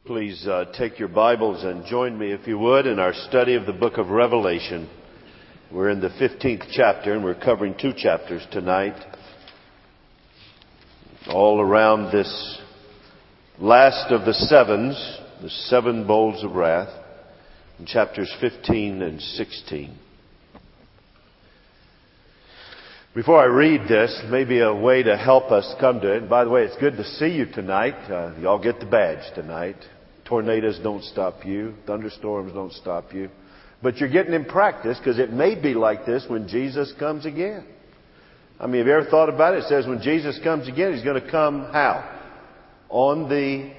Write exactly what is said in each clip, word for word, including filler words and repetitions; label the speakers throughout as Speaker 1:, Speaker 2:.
Speaker 1: Please uh, take your Bibles and join me, if you would, in our study of the book of Revelation. We're in the fifteenth chapter, and we're covering two chapters tonight. All around this last of the sevens, the seven bowls of wrath, in chapters fifteen and sixteen. Before I read this, maybe a way to help us come to it. And by the way, it's good to see you tonight. Uh, y'all get the badge tonight. Tornadoes don't stop you. Thunderstorms don't stop you. But you're getting in practice because it may be like this when Jesus comes again. I mean, have you ever thought about it? It says when Jesus comes again, He's going to come how? On the,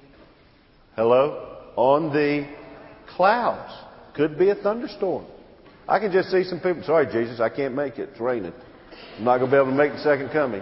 Speaker 1: hello? On the clouds. Could be a thunderstorm. I can just see some people, sorry Jesus, I can't make it. It's raining. I'm not going to be able to make the second coming.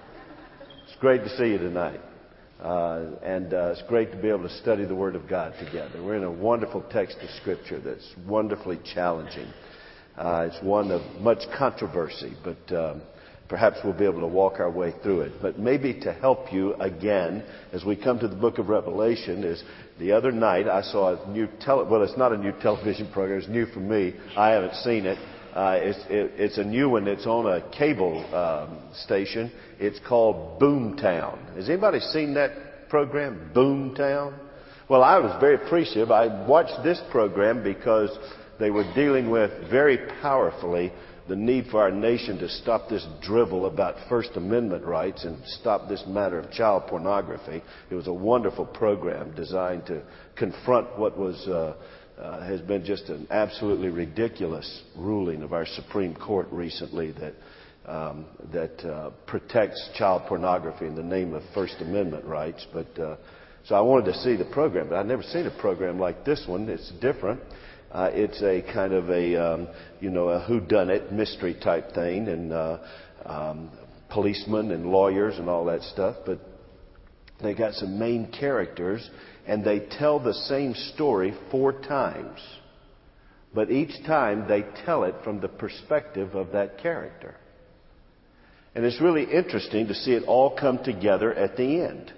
Speaker 1: It's great to see you tonight. Uh, and uh, it's great to be able to study the Word of God together. We're in a wonderful text of Scripture that's wonderfully challenging. Uh, it's one of much controversy, but um, perhaps we'll be able to walk our way through it. But maybe to help you again, as we come to the book of Revelation, is the other night I saw a new tele- well, it's not a new television program. It's new for me. I haven't seen it. Uh, it's, it, it's a new one. It's on a cable um, station. It's called Boomtown. Has anybody seen that program, Boomtown? Well, I was very appreciative. I watched this program because they were dealing with very powerfully the need for our nation to stop this drivel about First Amendment rights and stop this matter of child pornography. It was a wonderful program designed to confront what was uh, uh, has been just an absolutely ridiculous ruling of our Supreme Court recently that um, that uh, protects child pornography in the name of First Amendment rights. But uh, so I wanted to see the program, but I've never seen a program like this one. It's different. Uh, it's a kind of a, um, you know, a whodunit mystery type thing, and uh, um, policemen and lawyers and all that stuff. But they got some main characters, and they tell the same story four times. But each time they tell it from the perspective of that character. And it's really interesting to see it all come together at the end.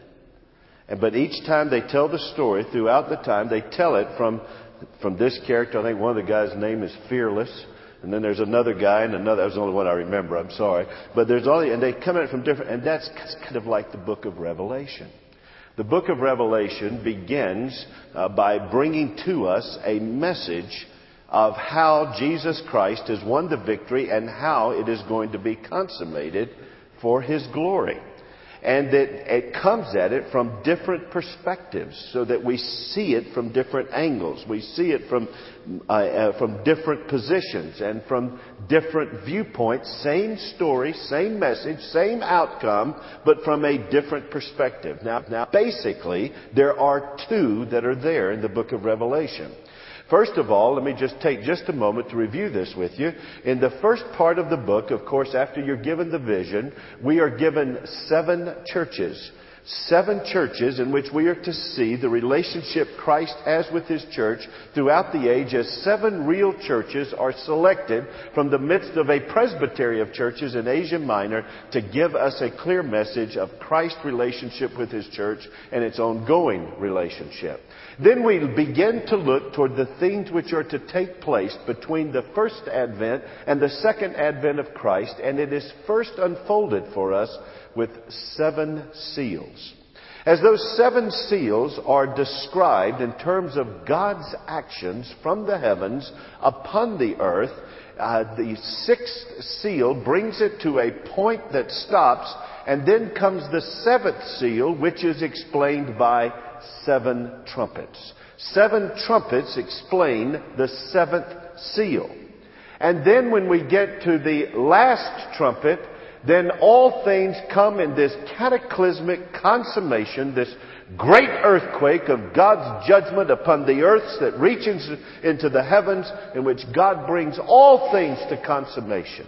Speaker 1: And but each time they tell the story, throughout the time, they tell it from From this character. I think one of the guys' name is Fearless. And then there's another guy and another. That was the only one I remember. I'm sorry. But there's only, and they come at it from different, and that's kind of like the book of Revelation. The book of Revelation begins uh, by bringing to us a message of how Jesus Christ has won the victory and how it is going to be consummated for His glory. And that it comes at it from different perspectives so that we see it from different angles. We see it from uh, uh, from different positions and from different viewpoints. Same story, same message, same outcome, but from a different perspective. Now, now, basically, there are two that are there in the book of Revelation. First of all, let me just take just a moment to review this with you. In the first part of the book, of course, after you're given the vision, we are given seven churches. Seven churches in which we are to see the relationship Christ has with His church throughout the age, as seven real churches are selected from the midst of a presbytery of churches in Asia Minor to give us a clear message of Christ's relationship with His church and its ongoing relationship. Then we begin to look toward the things which are to take place between the first advent and the second advent of Christ, and it is first unfolded for us with seven seals. As those seven seals are described in terms of God's actions from the heavens upon the earth, uh, the sixth seal brings it to a point that stops, and then comes the seventh seal, which is explained by seven trumpets. Seven trumpets explain the seventh seal. And then when we get to the last trumpet, then all things come in this cataclysmic consummation, this great earthquake of God's judgment upon the earth that reaches into the heavens, in which God brings all things to consummation.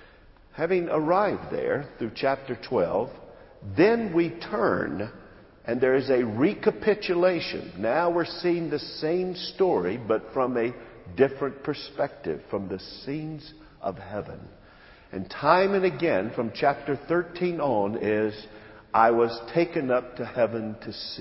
Speaker 1: Having arrived there through chapter twelve, then we turn and there is a recapitulation. Now we're seeing the same story, but from a different perspective, from the scenes of heaven. And time and again, from chapter thirteen on, is I was taken up to heaven to see.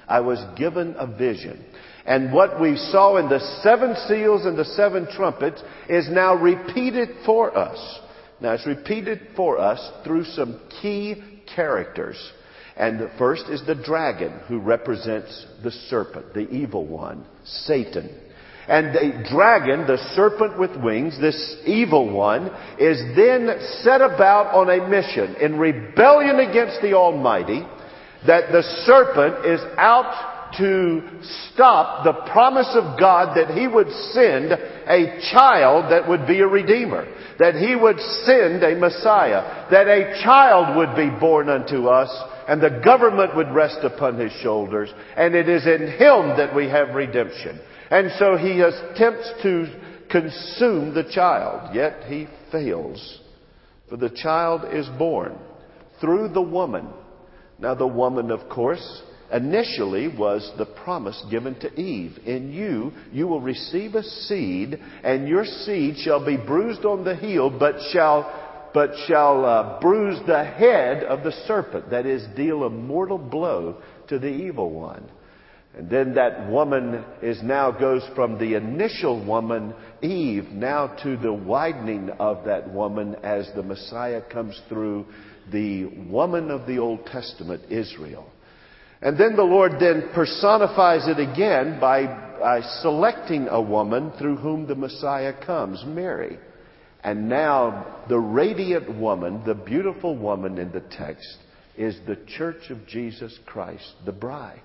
Speaker 1: I was given a vision. And what we saw in the seven seals and the seven trumpets is now repeated for us. Now it's repeated for us through some key characters. And the first is the dragon, who represents the serpent, the evil one, Satan. And the dragon, the serpent with wings, this evil one, is then set about on a mission in rebellion against the Almighty, that the serpent is out to stop the promise of God that He would send a child that would be a Redeemer, that He would send a Messiah, that a child would be born unto us, and the government would rest upon His shoulders, and it is in Him that we have redemption. And so he attempts to consume the child, yet he fails. For the child is born through the woman. Now the woman, of course, initially was the promise given to Eve. In you, you will receive a seed, and your seed shall be bruised on the heel, but shall, but shall uh, bruise the head of the serpent. That is, deal a mortal blow to the evil one. And then that woman is now goes from the initial woman, Eve, now to the widening of that woman as the Messiah comes through the woman of the Old Testament, Israel. And then the Lord then personifies it again by, by selecting a woman through whom the Messiah comes, Mary. And now the radiant woman, the beautiful woman in the text, is the church of Jesus Christ, the bride.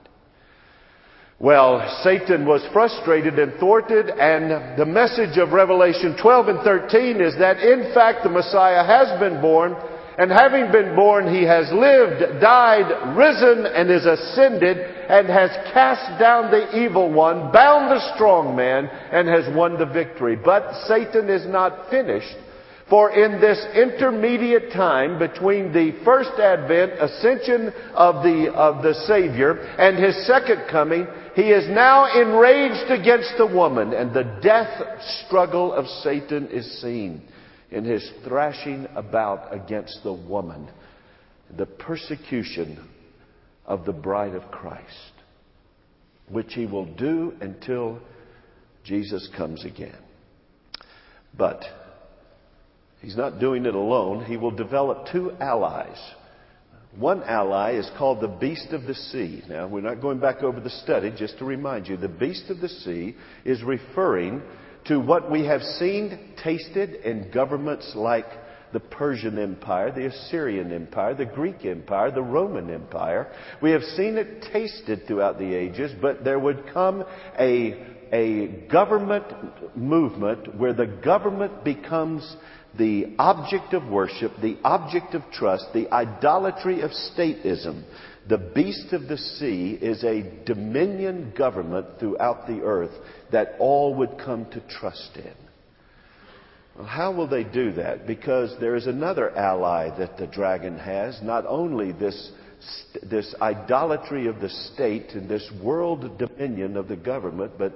Speaker 1: Well, Satan was frustrated and thwarted, and the message of Revelation twelve and thirteen is that in fact the Messiah has been born, and having been born he has lived, died, risen, and is ascended, and has cast down the evil one, bound the strong man, and has won the victory. But Satan is not finished. For in this intermediate time between the first advent, ascension of the, of the Savior, and His second coming, He is now enraged against the woman, and the death struggle of Satan is seen in his thrashing about against the woman, the persecution of the bride of Christ, which he will do until Jesus comes again. But He's not doing it alone. He will develop two allies. One ally is called the beast of the sea. Now, we're not going back over the study, just to remind you. The beast of the sea is referring to what we have seen, tasted in governments like the Persian Empire, the Assyrian Empire, the Greek Empire, the Roman Empire. We have seen it tasted throughout the ages, but there would come a, a government movement where the government becomes the object of worship, the object of trust, the idolatry of statism. The beast of the sea is a dominion government throughout the earth that all would come to trust in. Well, how will they do that? Because there is another ally that the dragon has, not only this, this idolatry of the state and this world dominion of the government, but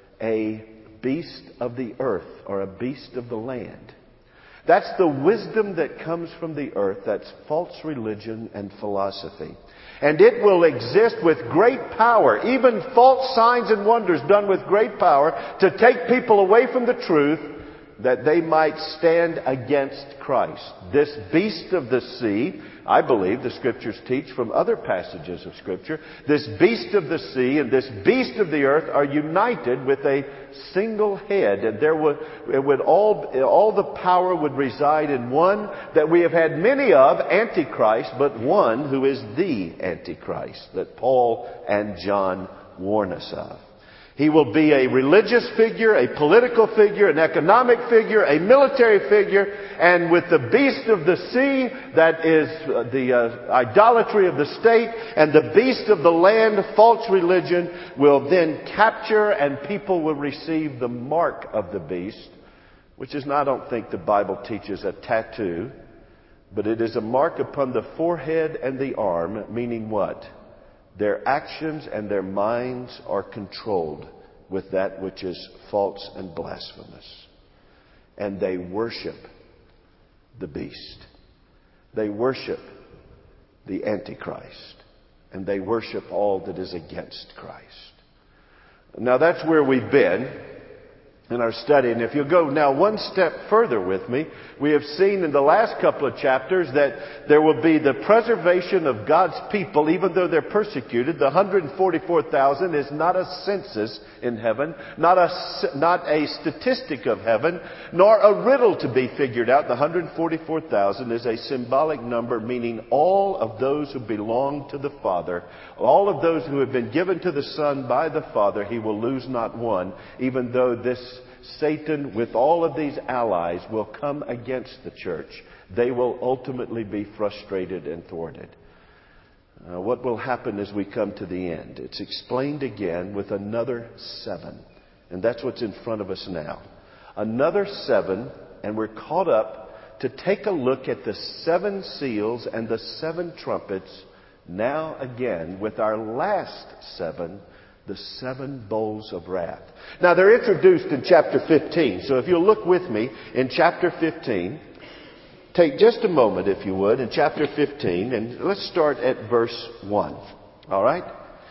Speaker 1: a beast of the earth or a beast of the land. That's the wisdom that comes from the earth. That's false religion and philosophy. And it will exist with great power, even false signs and wonders done with great power, to take people away from the truth that they might stand against Christ. This beast of the sea, I believe the Scriptures teach from other passages of Scripture, this beast of the sea and this beast of the earth are united with a single head. And there would, it would all, all the power would reside in one that we have had many of, Antichrist, but one who is the Antichrist that Paul and John warn us of. He will be a religious figure, a political figure, an economic figure, a military figure, and with the beast of the sea, that is the uh, idolatry of the state, and the beast of the land, false religion, will then capture, and people will receive the mark of the beast, which is not, I don't think the Bible teaches a tattoo, but it is a mark upon the forehead and the arm, meaning what? Their actions and their minds are controlled with that which is false and blasphemous. And they worship the beast. They worship the Antichrist. and they worship all that is against Christ. Now that's where we've been in our study. And if you'll go now one step further with me, we have seen in the last couple of chapters that there will be the preservation of God's people even though they're persecuted. The one hundred forty-four thousand is not a census in heaven, not a, not a statistic of heaven, nor a riddle to be figured out. The one hundred forty-four thousand is a symbolic number, meaning all of those who belong to the Father, all of those who have been given to the Son by the Father. He will lose not one, even though this Satan, with all of these allies, will come against the church. They will ultimately be frustrated and thwarted. Uh, what will happen as we come to the end? It's explained again with another seven. And that's what's in front of us now. Another seven, and we're caught up to take a look at the seven seals and the seven trumpets. Now again, with our last seven, the seven bowls of wrath. Now they're introduced in chapter fifteen. So if you'll look with me in chapter fifteen, take just a moment if you would in chapter fifteen, and let's start at verse one. All right?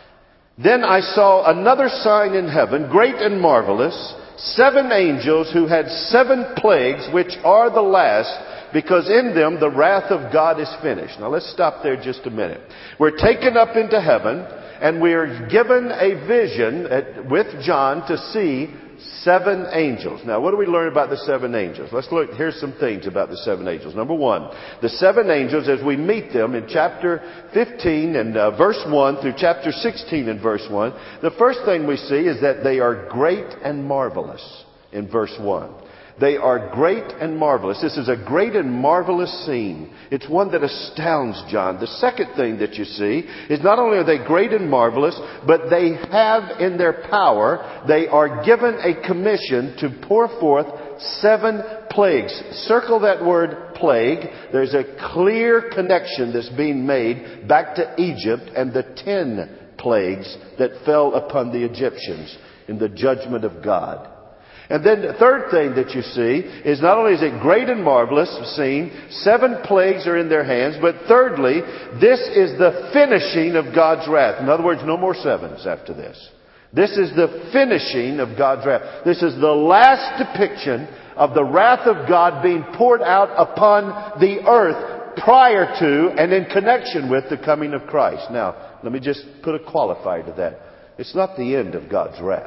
Speaker 1: Then I saw another sign in heaven, great and marvelous, seven angels who had seven plagues, which are the last, because in them the wrath of God is finished. Now let's stop there just a minute. We're taken up into heaven, and we are given a vision at, with John to see seven angels. Now, what do we learn about the seven angels? Let's look. Here's some things about the seven angels. Number one, the seven angels, as we meet them in chapter fifteen and uh, verse one through chapter sixteen and verse one, the first thing we see is that they are great and marvelous in verse one. They are great and marvelous. This is a great and marvelous scene. It's one that astounds John. The second thing that you see is not only are they great and marvelous, but they have in their power, they are given a commission to pour forth seven plagues. Circle that word plague. There's a clear connection that's being made back to Egypt and the ten plagues that fell upon the Egyptians in the judgment of God. And then the third thing that you see is not only is it great and marvelous scene, seven plagues are in their hands, but thirdly, this is the finishing of God's wrath. In other words, no more sevens after this. This is the finishing of God's wrath. This is the last depiction of the wrath of God being poured out upon the earth prior to and in connection with the coming of Christ. Now, let me just put a qualifier to that. It's not the end of God's wrath.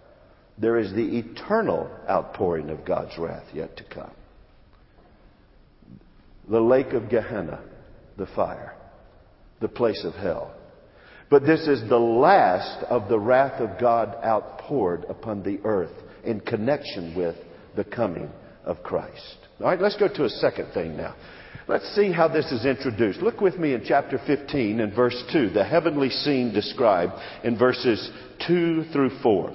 Speaker 1: There is the eternal outpouring of God's wrath yet to come. The lake of Gehenna, the fire, the place of hell. But this is the last of the wrath of God outpoured upon the earth in connection with the coming of Christ. All right, let's go to a second thing now. Let's see how this is introduced. Look with me in chapter fifteen and verse two, the heavenly scene described in verses two through four.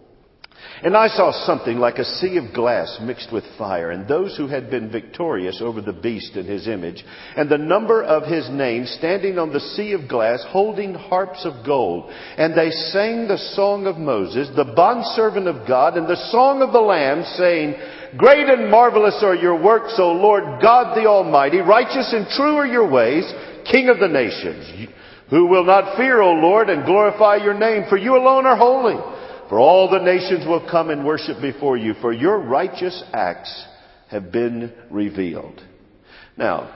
Speaker 1: And I saw something like a sea of glass mixed with fire, and those who had been victorious over the beast and his image, and the number of his name standing on the sea of glass, holding harps of gold. And they sang the song of Moses, the bondservant of God, and the song of the Lamb, saying, Great and marvelous are your works, O Lord God the Almighty. Righteous and true are your ways, King of the nations. Who will not fear, O Lord, and glorify your name? For you alone are holy. For all the nations will come and worship before you, for your righteous acts have been revealed. Now,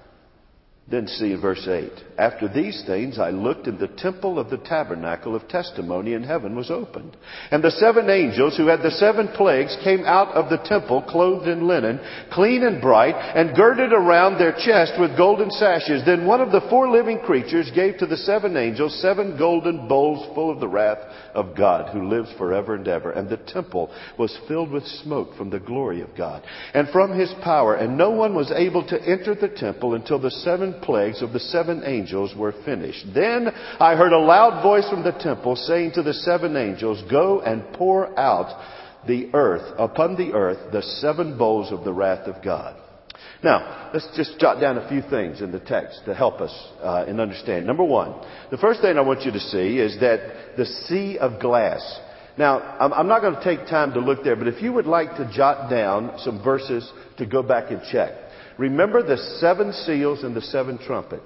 Speaker 1: then see verse eight. After these things I looked, and the temple of the tabernacle of testimony in heaven was opened. And the seven angels who had the seven plagues came out of the temple clothed in linen, clean and bright, and girded around their chest with golden sashes. Then one of the four living creatures gave to the seven angels seven golden bowls full of the wrath of God, who lives forever and ever. And the temple was filled with smoke from the glory of God and from his power. And no one was able to enter the temple until the seven plagues of the seven angels were finished. Then I heard a loud voice from the temple saying to the seven angels, Go and pour out the earth, upon the earth, the seven bowls of the wrath of God. Now, let's just jot down a few things in the text to help us uh, in understanding. Number one, the first thing I want you to see is that the sea of glass. Now, I'm not going to take time to look there, but if you would like to jot down some verses to go back and check. Remember the seven seals and the seven trumpets.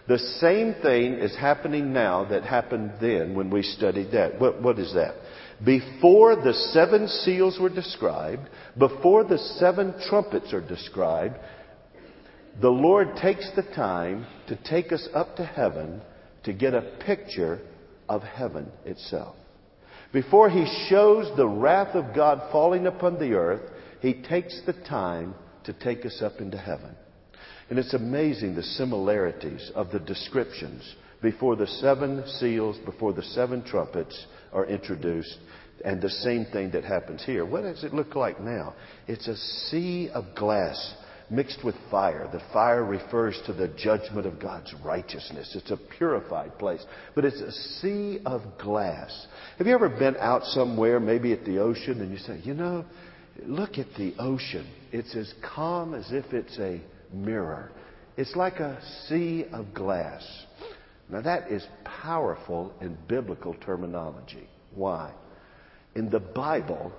Speaker 1: The same thing is happening now that happened then when we studied that. What, what is that? Before the seven seals were described, before the seven trumpets are described, the Lord takes the time to take us up to heaven to get a picture of heaven itself. Before He shows the wrath of God falling upon the earth, He takes the time to take us up into heaven. And it's amazing the similarities of the descriptions before the seven seals, before the seven trumpets are introduced, and the same thing that happens here. What does it look like now? It's a sea of glass mixed with fire. The fire refers to the judgment of God's righteousness. It's a purified place. But it's a sea of glass. Have you ever been out somewhere, maybe at the ocean, and you say, you know, look at the ocean. It's as calm as if it's a mirror. It's like a sea of glass. Now that is powerful in biblical terminology. Why? In the Bible,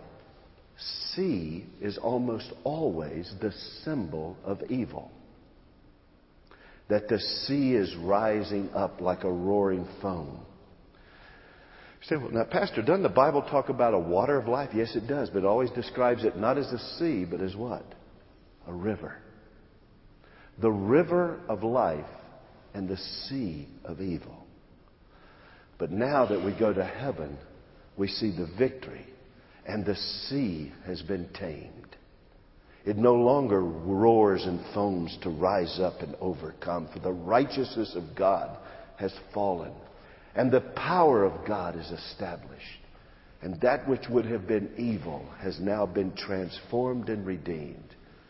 Speaker 1: sea is almost always the symbol of evil. That the sea is rising up like a roaring foam. You say, well, now, Pastor, doesn't the Bible talk about a water of life? Yes, it does, but it always describes it not as a sea, but as what? A river. The river of life and the sea of evil. But now that we go to heaven, we see the victory, and the sea has been tamed. It no longer roars and foams to rise up and overcome, for the righteousness of God has fallen, and the power of God is established. And that which would have been evil has now been transformed and redeemed.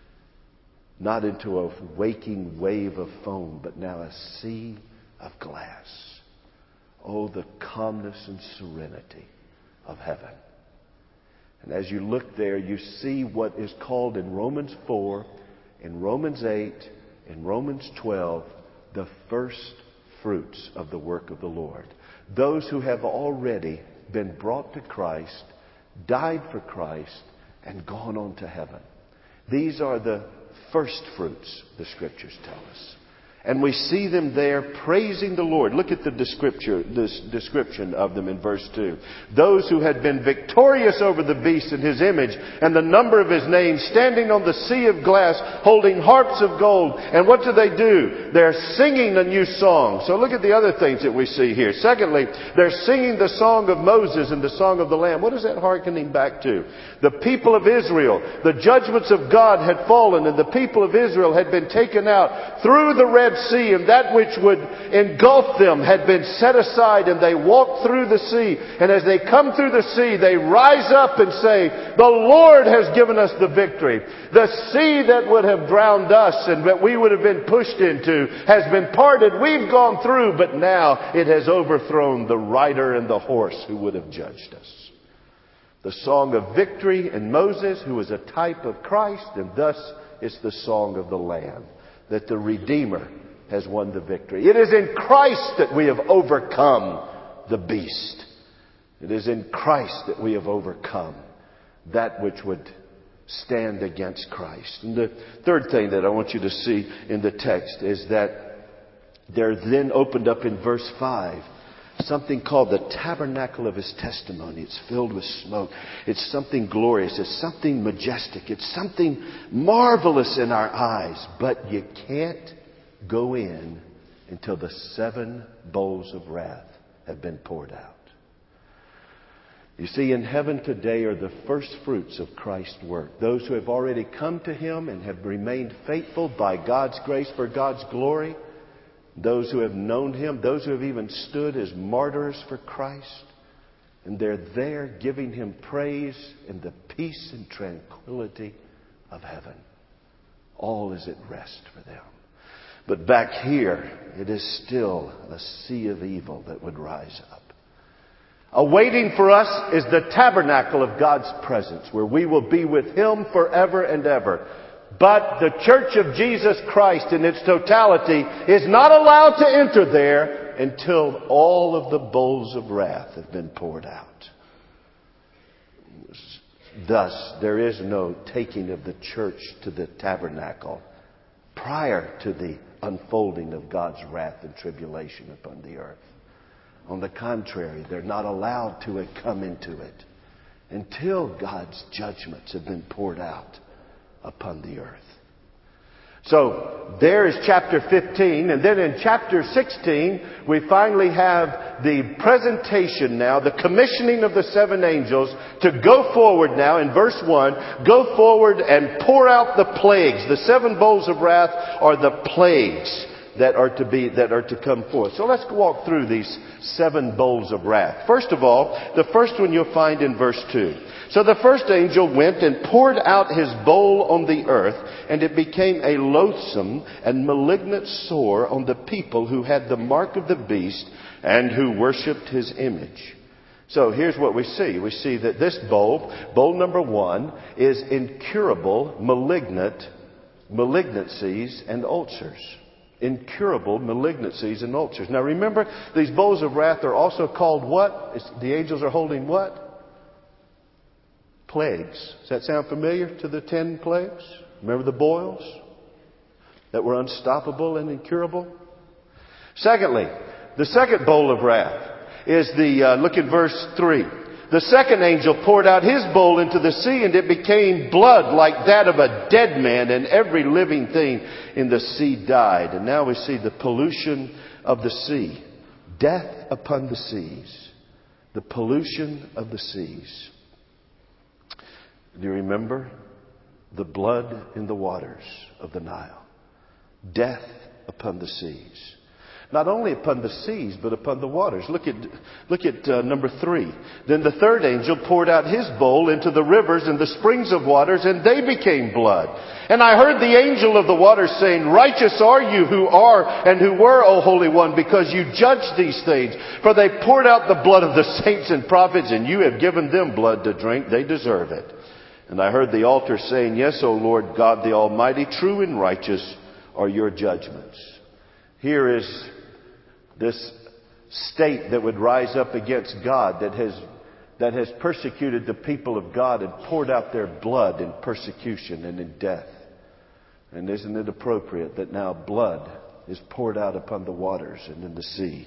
Speaker 1: Not into a waking wave of foam, but now a sea of glass. Oh, the calmness and serenity of heaven. And as you look there, you see what is called in Romans four, in Romans eight, in Romans twelve, the first fruits of the work of the Lord. Those who have already been brought to Christ, died for Christ, and gone on to heaven. These are the first fruits, the Scriptures tell us. And we see them there praising the Lord. Look at the description, this description of them in verse two. Those who had been victorious over the beast in his image and the number of his name, standing on the sea of glass, holding harps of gold. And what do they do? They're singing a new song. So look at the other things that we see here. Secondly, they're singing the song of Moses and the song of the Lamb. What is that hearkening back to? The people of Israel, the judgments of God had fallen, and the people of Israel had been taken out through the Red Sea, and that which would engulf them had been set aside, and they walked through the sea. And as they come through the sea, they rise up and say, the Lord has given us the victory. The sea that would have drowned us and that we would have been pushed into has been parted. We've gone through, but now it has overthrown the rider and the horse who would have judged us. The song of victory in Moses, who was a type of Christ, and thus it's the song of the Lamb, that the Redeemer has won the victory. It is in Christ that we have overcome the beast. It is in Christ that we have overcome that which would stand against Christ. And the third thing that I want you to see in the text is that there then opened up in verse five something called the tabernacle of His testimony. It's filled with smoke. It's something glorious. It's something majestic. It's something marvelous in our eyes. But you can't go in until the seven bowls of wrath have been poured out. You see, in heaven today are the first fruits of Christ's work. Those who have already come to Him and have remained faithful by God's grace for God's glory. Those who have known Him, those who have even stood as martyrs for Christ. And they're there giving Him praise in the peace and tranquility of heaven. All is at rest for them. But back here, it is still a sea of evil that would rise up. Awaiting for us is the tabernacle of God's presence, where we will be with Him forever and ever. But the Church of Jesus Christ in its totality is not allowed to enter there until all of the bowls of wrath have been poured out. Thus, there is no taking of the church to the tabernacle prior to the unfolding of God's wrath and tribulation upon the earth. On the contrary, they're not allowed to come into it until God's judgments have been poured out upon the earth. So there is chapter fifteen, and then in chapter sixteen we finally have the presentation now, the commissioning of the seven angels to go forward now in verse one, go forward and pour out the plagues. The seven bowls of wrath are the plagues that are to be, that are to come forth. So let's walk through these seven bowls of wrath. First of all, the first one you'll find in verse two. So the first angel went and poured out his bowl on the earth, and it became a loathsome and malignant sore on the people who had the mark of the beast and who worshipped his image. So here's what we see. We see that this bowl, bowl number one, is incurable, malignant, malignancies and ulcers. Incurable malignancies and ulcers. Now remember, these bowls of wrath are also called what? The angels are holding what? Plagues. Does that sound familiar to the ten plagues? Remember the boils that were unstoppable and incurable? Secondly, the second bowl of wrath is the, uh, look at verse three. The second angel poured out his bowl into the sea, and it became blood like that of a dead man, and every living thing in the sea died. And now we see the pollution of the sea. Death upon the seas. The pollution of the seas. Do you remember? The blood in the waters of the Nile. Death upon the seas. Not only upon the seas, but upon the waters. Look at, look at uh, number three. Then the third angel poured out his bowl into the rivers and the springs of waters, and they became blood. And I heard the angel of the waters saying, Righteous are you who are and who were, O Holy One, because you judged these things. For they poured out the blood of the saints and prophets, and you have given them blood to drink. They deserve it. And I heard the altar saying, Yes, O Lord God the Almighty, true and righteous are your judgments. Here is this state that would rise up against God, that has, that has persecuted the people of God and poured out their blood in persecution and in death. And isn't it appropriate that now blood is poured out upon the waters and in the sea?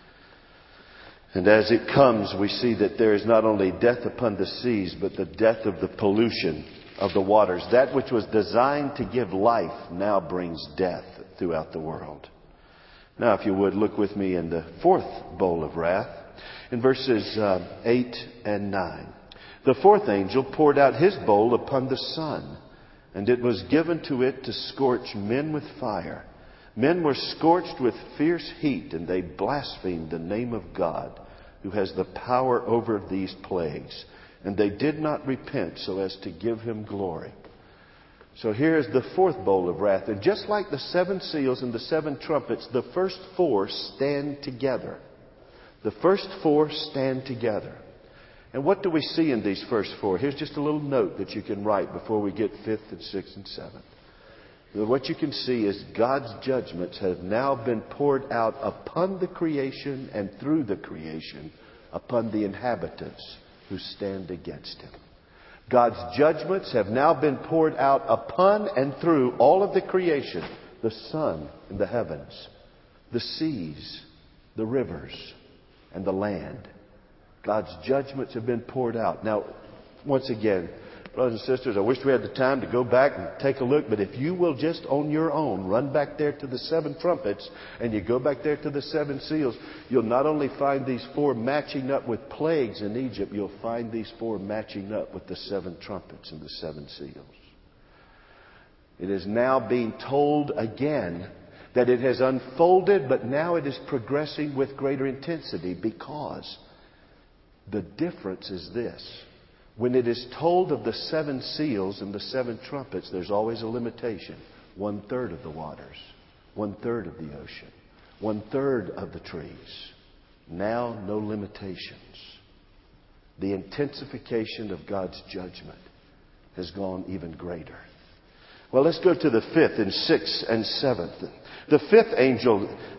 Speaker 1: And as it comes, we see that there is not only death upon the seas, but the death of the pollution of the waters. That which was designed to give life now brings death throughout the world. Now, if you would, look with me in the fourth bowl of wrath, in verses uh, eight and nine. The fourth angel poured out his bowl upon the sun, and it was given to it to scorch men with fire. Men were scorched with fierce heat, and they blasphemed the name of God, who has the power over these plagues. And they did not repent so as to give him glory. So here is the fourth bowl of wrath. And just like the seven seals and the seven trumpets, the first four stand together. The first four stand together. And what do we see in these first four? Here's just a little note that you can write before we get fifth and sixth and seventh. What you can see is God's judgments have now been poured out upon the creation and through the creation upon the inhabitants who stand against him. God's judgments have now been poured out upon and through all of the creation, the sun and the heavens, the seas, the rivers, and the land. God's judgments have been poured out. Now, once again, brothers and sisters, I wish we had the time to go back and take a look, but if you will just on your own run back there to the seven trumpets and you go back there to the seven seals, you'll not only find these four matching up with plagues in Egypt, you'll find these four matching up with the seven trumpets and the seven seals. It is now being told again that it has unfolded, but now it is progressing with greater intensity, because the difference is this. When it is told of the seven seals and the seven trumpets, there's always a limitation. One third of the waters, one third of the ocean, one third of the trees. Now, no limitations. The intensification of God's judgment has gone even greater. Well, let's go to the fifth and sixth and seventh. The fifth angel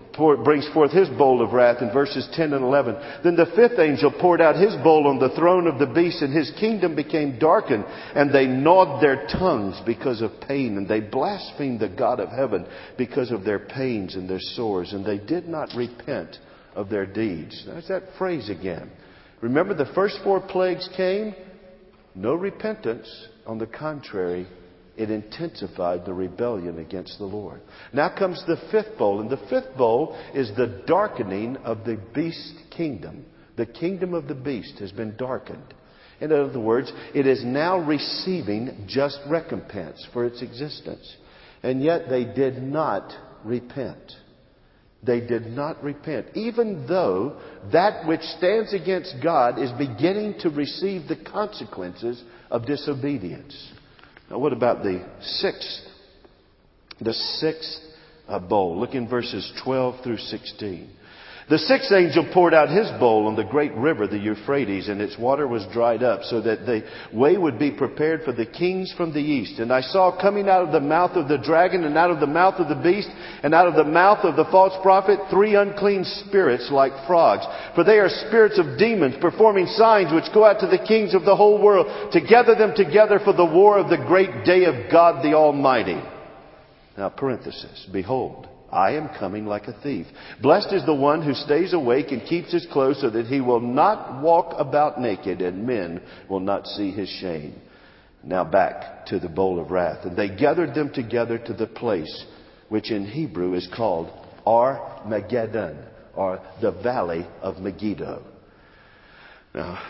Speaker 1: pour, brings forth his bowl of wrath in verses ten and eleven. Then the fifth angel poured out his bowl on the throne of the beast, and his kingdom became darkened, and they gnawed their tongues because of pain, and they blasphemed the God of heaven because of their pains and their sores, and they did not repent of their deeds. There's that phrase again. Remember, the first four plagues came, no repentance. On the contrary, it intensified the rebellion against the Lord. Now comes the fifth bowl, and the fifth bowl is the darkening of the beast kingdom. The kingdom of the beast has been darkened. In other words, it is now receiving just recompense for its existence. And yet they did not repent. They did not repent, even though that which stands against God is beginning to receive the consequences of disobedience. Now, what about the sixth? The sixth uh, bowl. Look in verses twelve through sixteen. The sixth angel poured out his bowl on the great river, the Euphrates, and its water was dried up, so that the way would be prepared for the kings from the east. And I saw coming out of the mouth of the dragon, and out of the mouth of the beast, and out of the mouth of the false prophet, three unclean spirits like frogs. For they are spirits of demons, performing signs which go out to the kings of the whole world, to gather them together for the war of the great day of God the Almighty. Now, parenthesis, behold, I am coming like a thief. Blessed is the one who stays awake and keeps his clothes, so that he will not walk about naked, and men will not see his shame. Now back to the bowl of wrath. And they gathered them together to the place which in Hebrew is called Armageddon, or the Valley of Megiddo. Now,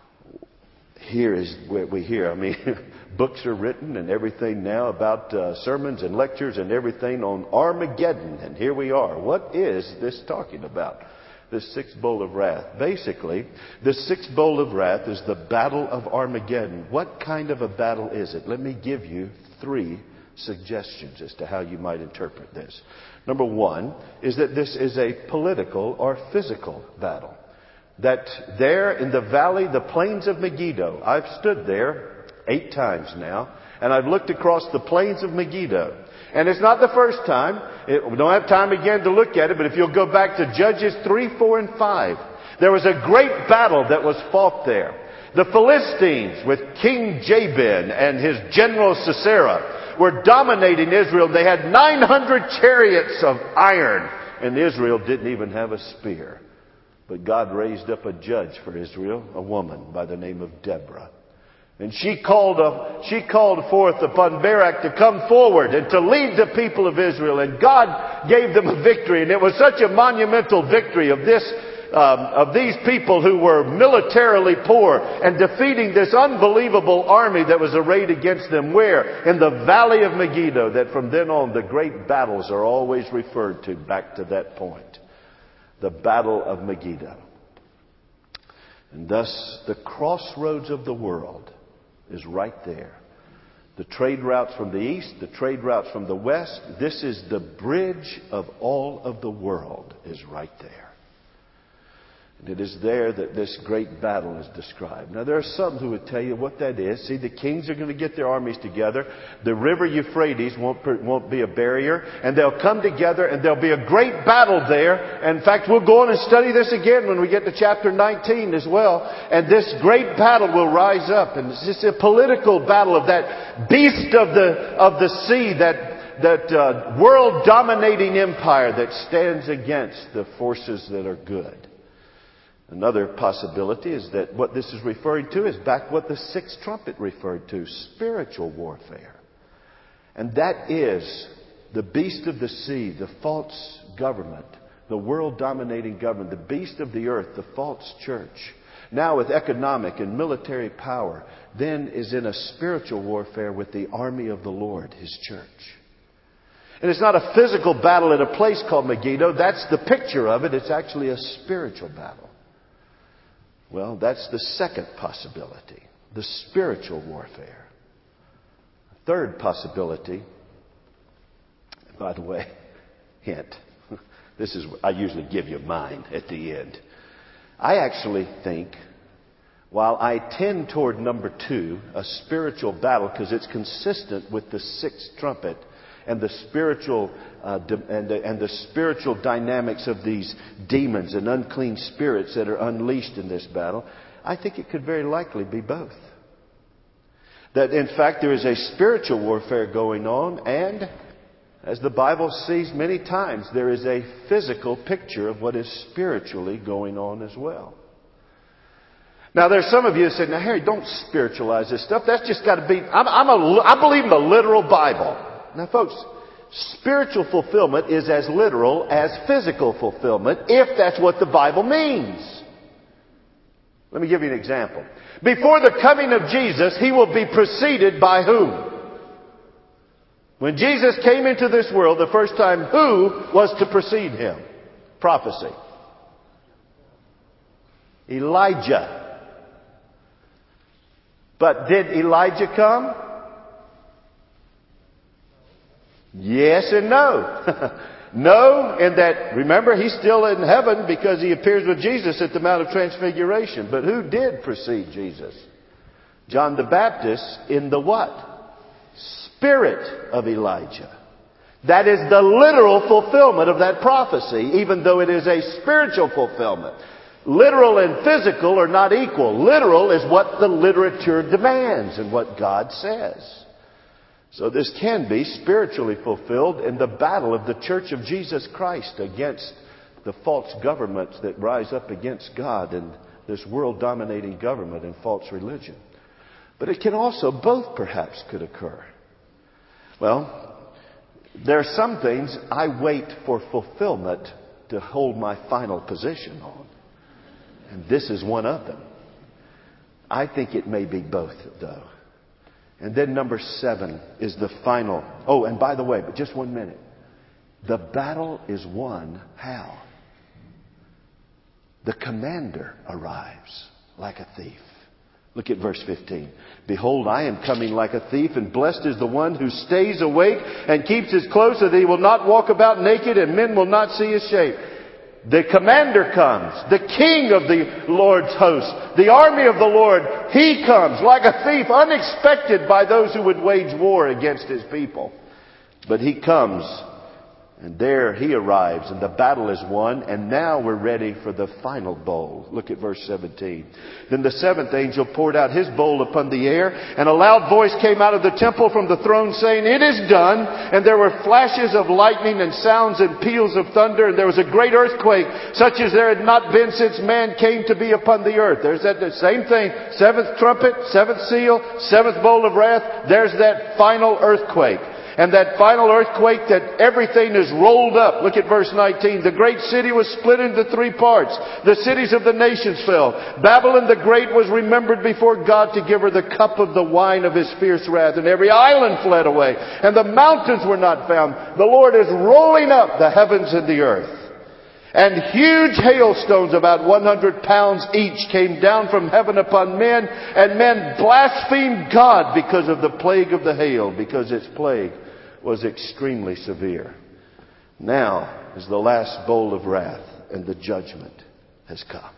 Speaker 1: here is what we hear. I mean, books are written and everything now about uh, sermons and lectures and everything on Armageddon. And here we are. What is this talking about? This sixth bowl of wrath. Basically, the sixth bowl of wrath is the battle of Armageddon. What kind of a battle is it? Let me give you three suggestions as to how you might interpret this. Number one is that this is a political or physical battle. That there in the valley, the plains of Megiddo, I've stood there eight times now, and I've looked across the plains of Megiddo. And it's not the first time. It, we don't have time again to look at it, but if you'll go back to Judges three, four, and five, there was a great battle that was fought there. The Philistines with King Jabin and his general Sisera were dominating Israel. They had nine hundred chariots of iron, and Israel didn't even have a spear. But God raised up a judge for Israel, a woman by the name of Deborah. And she called, a, she called forth upon Barak to come forward and to lead the people of Israel. And God gave them a victory. And it was such a monumental victory of this, um, of these people who were militarily poor and defeating this unbelievable army that was arrayed against them. Where? In the valley of Megiddo. That from then on the great battles are always referred to back to that point. The Battle of Megiddo. And thus the crossroads of the world is right there. The trade routes from the east, the trade routes from the west. This is the bridge of all of the world is right there. And it is there that this great battle is described. Now there are some who would tell you what that is. See, the kings are going to get their armies together. The river Euphrates won't, won't be a barrier. And they'll come together and there'll be a great battle there. And in fact, we'll go on and study this again when we get to chapter nineteen as well. And this great battle will rise up. And it's just a political battle of that beast of the, of the sea, that, that uh, world-dominating empire that stands against the forces that are good. Another possibility is that what this is referring to is back what the sixth trumpet referred to, spiritual warfare. And that is the beast of the sea, the false government, the world-dominating government, the beast of the earth, the false church. Now with economic and military power, then is in a spiritual warfare with the army of the Lord, His church. And it's not a physical battle at a place called Megiddo. That's the picture of it. It's actually a spiritual battle. Well, that's the second possibility, the spiritual warfare. Third possibility, by the way, hint, this is, I usually give you mine at the end. I actually think, while I tend toward number two, a spiritual battle, because it's consistent with the sixth trumpet, and the spiritual uh, and, the, and the spiritual dynamics of these demons and unclean spirits that are unleashed in this battle, I think it could very likely be both. That in fact there is a spiritual warfare going on, and as the Bible sees many times, there is a physical picture of what is spiritually going on as well. Now, there's some of you who say, now, Harry, don't spiritualize this stuff. That's just got to be, I'm, I'm a, I believe in the literal Bible. Now, folks, spiritual fulfillment is as literal as physical fulfillment, if that's what the Bible means. Let me give you an example. Before the coming of Jesus, He will be preceded by whom? When Jesus came into this world the first time, who was to precede Him? Prophecy. Elijah. But did Elijah come? Yes and no. No, in that, remember, He's still in heaven because He appears with Jesus at the Mount of Transfiguration. But who did precede Jesus? John the Baptist in the what? Spirit of Elijah. That is the literal fulfillment of that prophecy, even though it is a spiritual fulfillment. Literal and physical are not equal. Literal is what the literature demands and what God says. So this can be spiritually fulfilled in the battle of the Church of Jesus Christ against the false governments that rise up against God and this world-dominating government and false religion. But it can also, both perhaps could occur. Well, there are some things I wait for fulfillment to hold my final position on. And this is one of them. I think it may be both, though. And then number seven is the final. Oh, and by the way, but just one minute. The battle is won how? The commander arrives like a thief. Look at verse fifteen. Behold, I am coming like a thief, and blessed is the one who stays awake and keeps his clothes so that he will not walk about naked and men will not see his shame. The commander comes, the king of the Lord's host, the army of the Lord. He comes like a thief, unexpected by those who would wage war against His people. But He comes, and there He arrives, and the battle is won, and now we're ready for the final bowl. Look at verse seventeen. Then the seventh angel poured out his bowl upon the air, and a loud voice came out of the temple from the throne saying, It is done. And there were flashes of lightning and sounds and peals of thunder, and there was a great earthquake, such as there had not been since man came to be upon the earth. There's that the same thing. Seventh trumpet, seventh seal, seventh bowl of wrath. There's that final earthquake. And that final earthquake that everything is rolled up. Look at verse nineteen. The great city was split into three parts. The cities of the nations fell. Babylon the Great was remembered before God to give her the cup of the wine of His fierce wrath. And every island fled away. And the mountains were not found. The Lord is rolling up the heavens and the earth. And huge hailstones, about one hundred pounds each, came down from heaven upon men. And men blasphemed God because of the plague of the hail, because its plague was extremely severe. Now is the last bowl of wrath, and the judgment has come.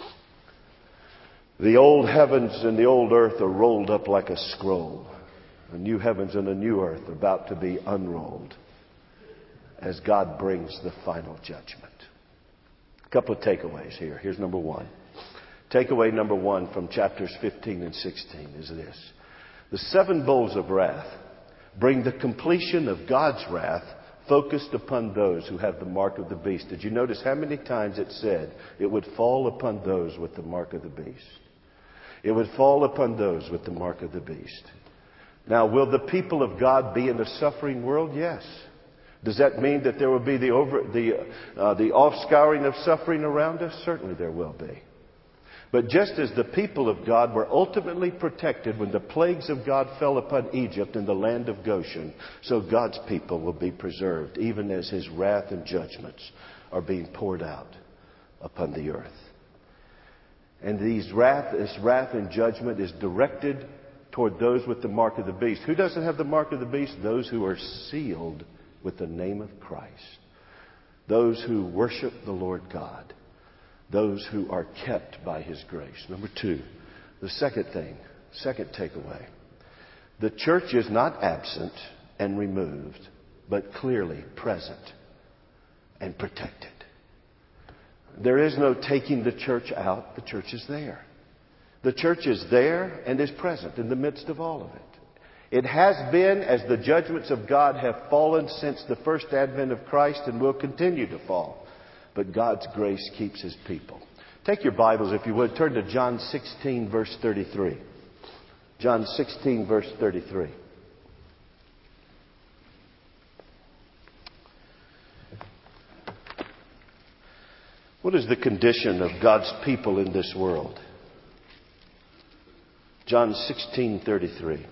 Speaker 1: The old heavens and the old earth are rolled up like a scroll. The new heavens and the new earth are about to be unrolled as God brings the final judgment. A couple of takeaways here. Here's number one. Takeaway number one from chapters fifteen and sixteen is this. The seven bowls of wrath bring the completion of God's wrath focused upon those who have the mark of the beast. Did you notice how many times it said it would fall upon those with the mark of the beast? It would fall upon those with the mark of the beast. Now, will the people of God be in a suffering world? Yes. Does that mean that there will be the over the uh, the offscouring of suffering around us? Certainly there will be. But just as the people of God were ultimately protected when the plagues of God fell upon Egypt and the land of Goshen, so God's people will be preserved, even as His wrath and judgments are being poured out upon the earth. And these wrath, this wrath and judgment is directed toward those with the mark of the beast. Who doesn't have the mark of the beast? Those who are sealed with the name of Christ. Those who worship the Lord God. Those who are kept by His grace. Number two, the second thing, second takeaway. The church is not absent and removed, but clearly present and protected. There is no taking the church out. The church is there. The church is there and is present in the midst of all of it. It has been as the judgments of God have fallen since the first advent of Christ and will continue to fall. But God's grace keeps His people. Take your Bibles, if you would. Turn to John sixteen, verse thirty-three. John sixteen, verse thirty-three. What is the condition of God's people in this world? John sixteen, thirty-three.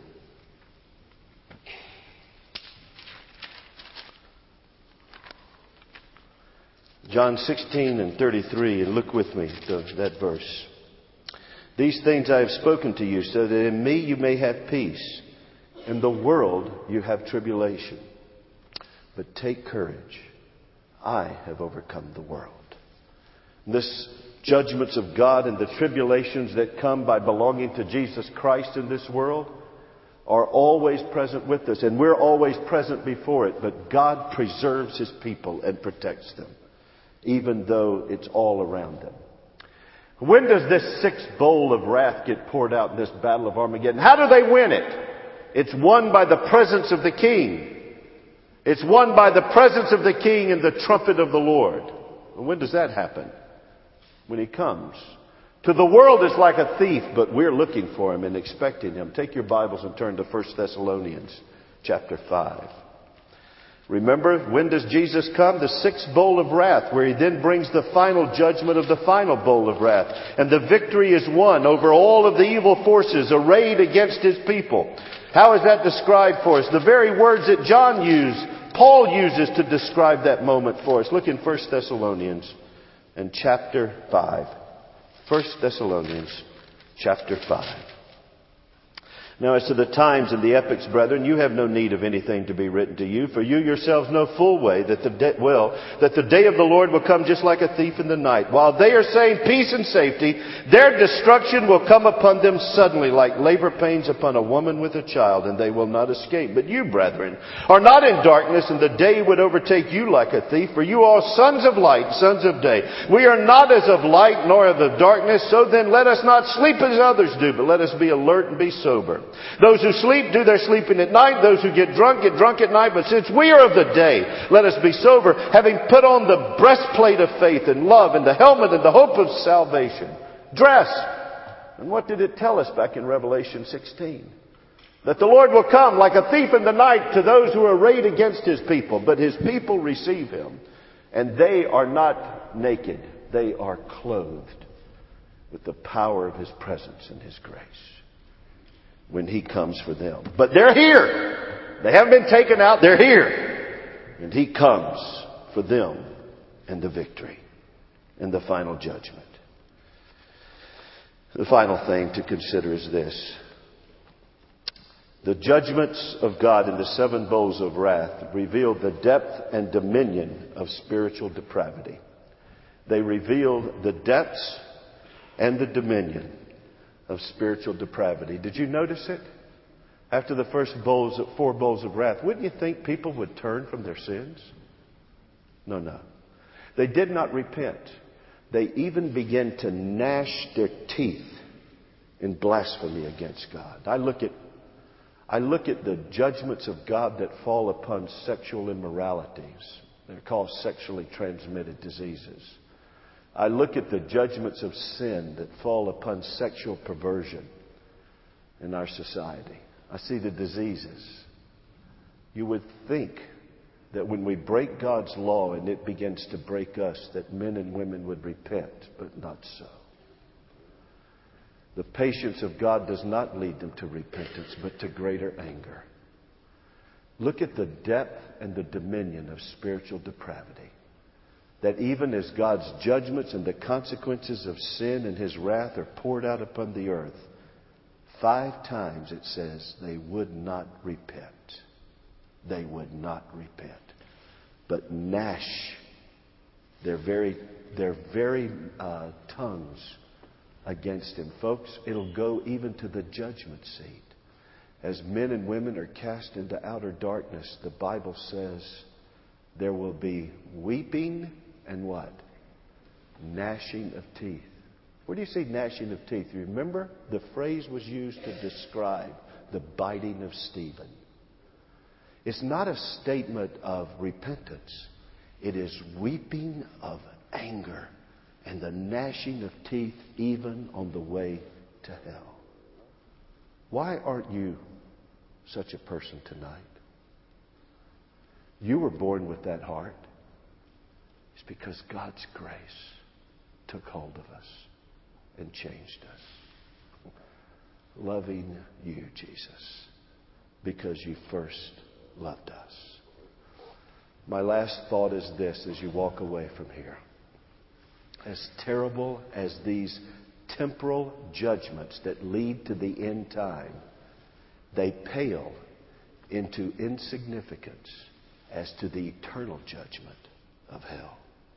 Speaker 1: John sixteen and thirty-three, and look with me to that verse. These things I have spoken to you, so that in me you may have peace. In the world you have tribulation. But take courage. I have overcome the world. This judgments of God and the tribulations that come by belonging to Jesus Christ in this world are always present with us. And we're always present before it. But God preserves His people and protects them, even though it's all around them. When does this sixth bowl of wrath get poured out in this battle of Armageddon? How do they win it? It's won by the presence of the King. It's won by the presence of the King and the trumpet of the Lord. And when does that happen? When He comes. To the world it's like a thief, but we're looking for Him and expecting Him. Take your Bibles and turn to First Thessalonians chapter five. Remember, when does Jesus come? The sixth bowl of wrath, where He then brings the final judgment of the final bowl of wrath. And the victory is won over all of the evil forces arrayed against His people. How is that described for us? The very words that John used, Paul uses to describe that moment for us. Look in First Thessalonians and chapter five. First Thessalonians chapter five. Now as to the times and the epochs, brethren, you have no need of anything to be written to you, for you yourselves know full way that the de- well, that the day of the Lord will come just like a thief in the night. While they are saying peace and safety, their destruction will come upon them suddenly, like labor pains upon a woman with a child, and they will not escape. But you, brethren, are not in darkness, and the day would overtake you like a thief, for you are sons of light, sons of day. We are not as of light, nor of the darkness, so then let us not sleep as others do, but let us be alert and be sober. Those who sleep do their sleeping at night. Those who get drunk get drunk at night. But since we are of the day, let us be sober, having put on the breastplate of faith and love and the helmet and the hope of salvation. Dress. And what did it tell us back in Revelation sixteen? That the Lord will come like a thief in the night to those who are arrayed against His people. But His people receive Him. And they are not naked. They are clothed with the power of His presence and His grace when He comes for them. But they're here. They haven't been taken out. They're here. And He comes for them and the victory and the final judgment. The final thing to consider is this. The judgments of God in the seven bowls of wrath reveal the depth and dominion of spiritual depravity. They reveal the depths and the dominion of spiritual depravity. Did you notice it? After the first bowls, four bowls of wrath, wouldn't you think people would turn from their sins? No, no. They did not repent. They even began to gnash their teeth in blasphemy against God. I look at, I look at the judgments of God that fall upon sexual immoralities. They're called sexually transmitted diseases. I look at the judgments of sin that fall upon sexual perversion in our society. I see the diseases. You would think that when we break God's law and it begins to break us, that men and women would repent, but not so. The patience of God does not lead them to repentance, but to greater anger. Look at the depth and the dominion of spiritual depravity. That even as God's judgments and the consequences of sin and His wrath are poured out upon the earth, five times it says they would not repent. They would not repent. But gnash their very, their very uh, tongues against Him. Folks, it'll go even to the judgment seat. as men and women are cast into outer darkness, the Bible says there will be weeping and what? Gnashing of teeth. Where do you see gnashing of teeth? You remember the phrase was used to describe the biting of Stephen. It's not a statement of repentance. It is weeping of anger and the gnashing of teeth even on the way to hell. Why aren't you such a person tonight? You were born with that heart. It's because God's grace took hold of us and changed us. Loving you, Jesus, because you first loved us. My last thought is this as you walk away from here. As terrible as these temporal judgments that lead to the end time, they pale into insignificance as to the eternal judgment of hell.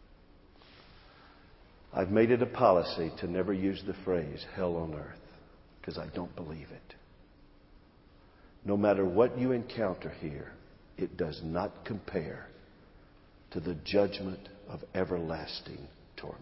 Speaker 1: I've made it a policy to never use the phrase hell on earth because I don't believe it. No matter what you encounter here, it does not compare to the judgment of everlasting torment.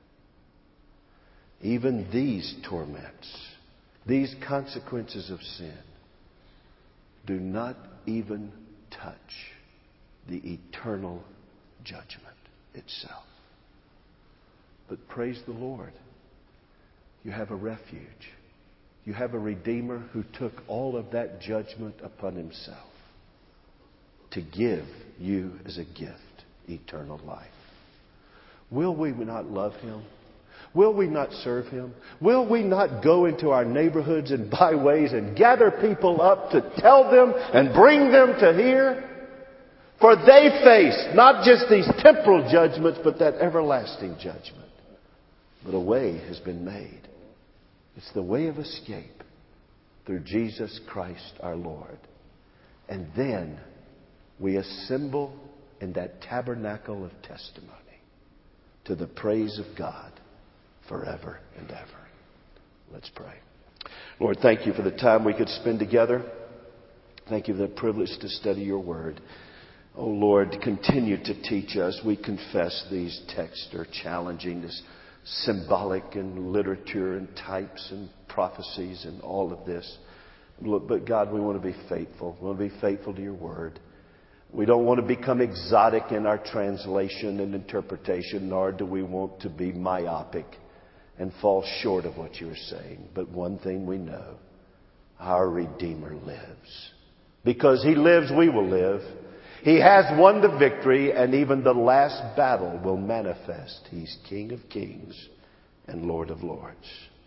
Speaker 1: Even these torments, these consequences of sin, do not even touch the eternal judgment itself. But praise the Lord, you have a refuge. You have a Redeemer who took all of that judgment upon Himself to give you as a gift eternal life. Will we not love Him? Will we not serve Him? Will we not go into our neighborhoods and byways and gather people up to tell them and bring them to hear? For they face not just these temporal judgments, but that everlasting judgment. But a way has been made. It's the way of escape through Jesus Christ our Lord. And then we assemble in that tabernacle of testimony to the praise of God forever and ever. Let's pray. Lord, thank you for the time we could spend together. Thank you for the privilege to study your word. Oh Lord, continue to teach us. We confess these texts are challenging, this symbolic and literature and types and prophecies and all of this. But God, we want to be faithful. We want to be faithful to your word. We don't want to become exotic in our translation and interpretation, nor do we want to be myopic and fall short of what you're saying. But one thing we know, our Redeemer lives. Because He lives, we will live. He has won the victory, and even the last battle will manifest. He's King of kings and Lord of lords.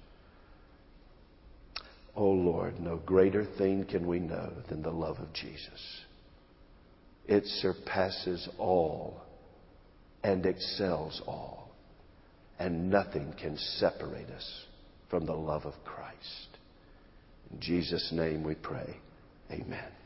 Speaker 1: Oh Lord, no greater thing can we know than the love of Jesus. It surpasses all and excels all. And nothing can separate us from the love of Christ. In Jesus' name we pray. Amen.